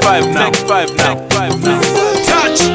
five now. Touch.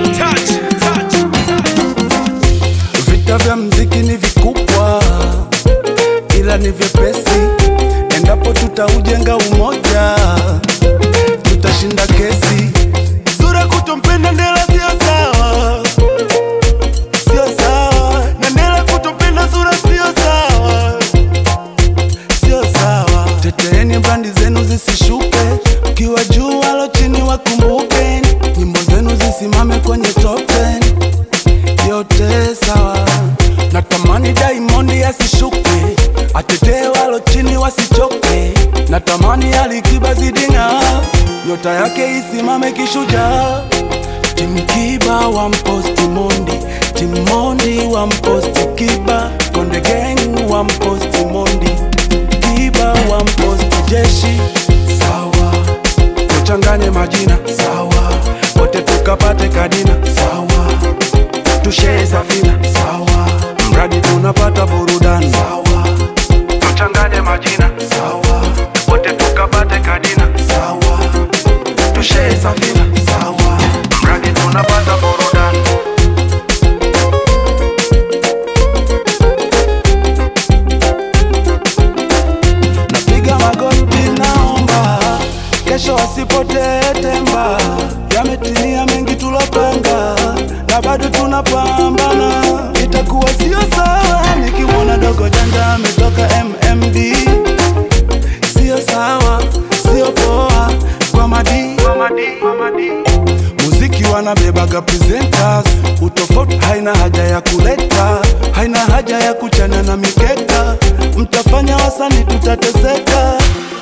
Vita vya mziki ni vikubwa, ila ni vyepesi. Endapo tutaujenga umoja, tutashinda kesi. Sura kutompenda Ndela sio sawa, sio sawa. Na Ndela kutompenda Sura sio sawa, sio sawa. Teteeni brandi zenu zisishuke, ukiwa juu walo chini wakumbuke. Nyimbo zenu zisimame kwenye top 10, yote sawa. Natamani Diamond asishuke, atetee walo chini wasichoke. Natamani Alikiba zidinga, nyota yake isimame kishujaa. Team Kiba wamposti Mondi, Team Mondi wamposti Kiba. Konde Gang wamposti Mondi, Kiba wamposti Jeshi. Sawa, tuchanganye majina. Sawa, wote tukapate kadina. Sawa, tushare safina. Sawa, mradi tunapata burudani. Sawa, tuchanganye majina. Sawa, wote tukapate kadina. Sawa, tushare safina. Sawa, mradi tunapata burudani. Napiga magoti naomba, kesho wasipotee temba. Yametimia mengi tulopanga, na bado tunapambana. Itakuwa sio sawa nikimwona dogo janja ametoka MMD. Sio sawa, sio poa kwa madi. Muziki wanabebaga presenters, utofauti haina haja ya kuleta, haina haja ya kuchana na mikeka. Mtafanya wasani tutateseka,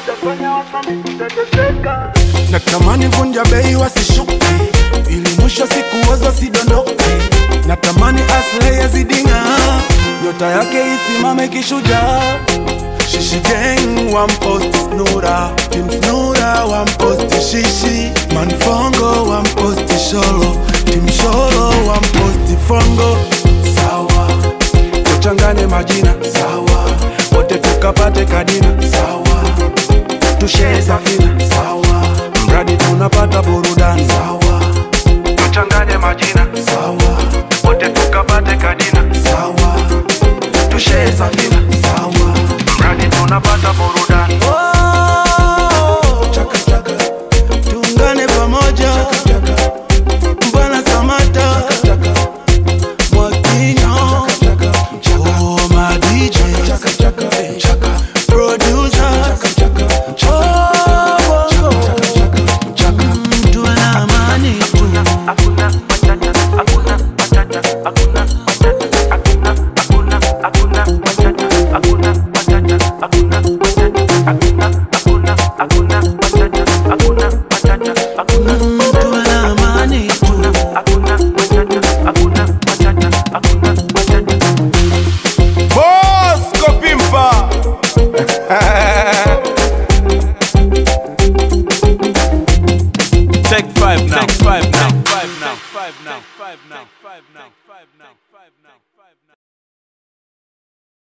natamani Vunja Bei wasishuke, ili mwisho siku wazo sidondoke. Natamani Aslay yazidinga, nyota yake isimame kishujaa. Shishi Gang wamposti Snura, Team Snura wamposti Shishi. Manfongo wamposti Sholo, Team Sholo wamposti Fongo. Sawa, tuchanganye majina. Sawa, wote tukapate kadina. Sawa, tushare safina. Sawa, mradi tunapata burudani. Sawa, tuchanganye majina. Sawa, wote tukapate kadina. Sawa, tushare safina. Sawa, mradi tunapata burudani. Chaka chaka, tuungane pamoja. Mbwana Samata, Mwakinyo, oh my DJ, producer, oh tuwe na amani tu. Tuwe na amani tu. Bosco Pimpa. Take five now.